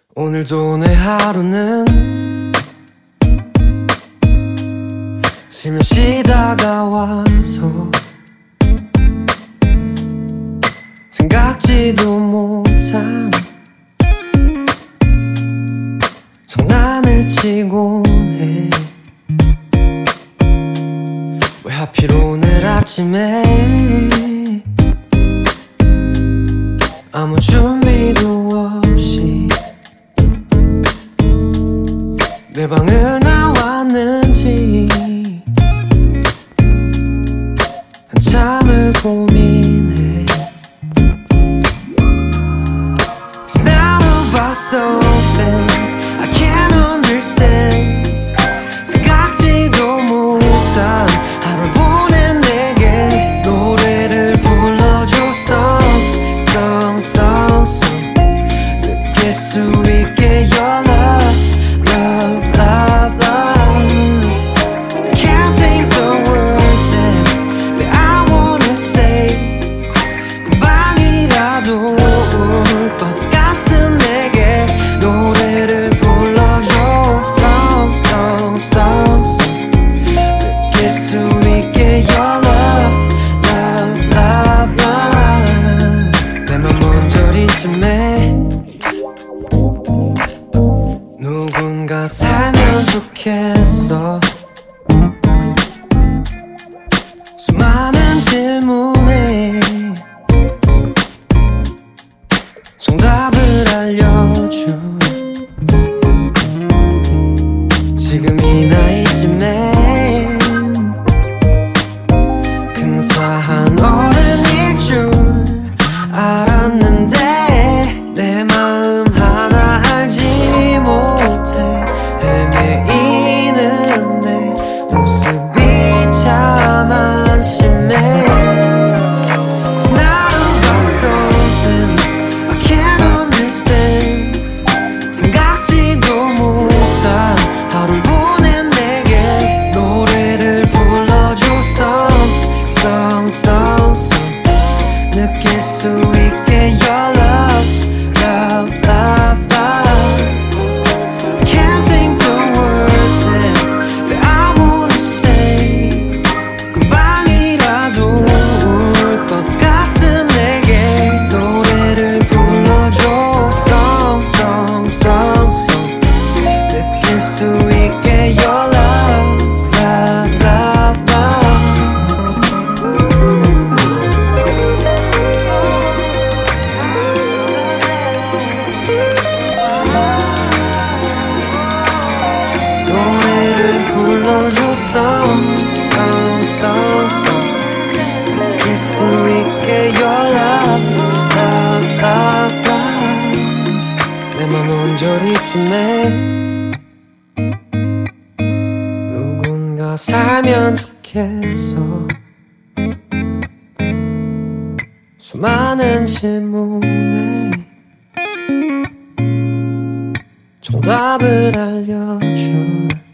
오늘도 내 하루는 스며시 다가와서 생각지도 못한 장난을 치곤 해. 왜 하필 오늘 아침에 아무 준비도 없이 내 방을 나왔는지 한참을 고민해. It's not about something I can't understand. 생각지도 못한 하루를 보낸 내게 노래를 불러줘. Song 느낄 수 있게 your love, love, love, love. Can't think the word that I wanna say. 금방이라도 올 것 같은 내게 노래를 불러줘. Song 느낄 수 있게 your love, love, love, love. 내 맘 먼저리쯤에 누군가 살면 좋겠어. 수많은 질문에 정답을 알려줘. 지금 이 나이쯤엔 근사한 어른일 줄 알았는데 내 마음 하나 알지 못해 헤매이는 내 모습이 참 안심해. It's not about something I can't understand. 생각지도 못한 하루를 보낸 내게 노래를 불러줘. Song 느낄 수 있게 your love, love, love, love. Can't think the word that I wanna say. 금방이라도 올 것 같은 내게 노래를 불러줘. Song 느낄 수 있게 your love, love, love, love. 노래를 불러줘. Song 느낄 수 있게 your love, love, love, love. 내 맘 온저리쯤에 누군가 살면 좋겠어. 수많은 질문에 정답을 알려줘.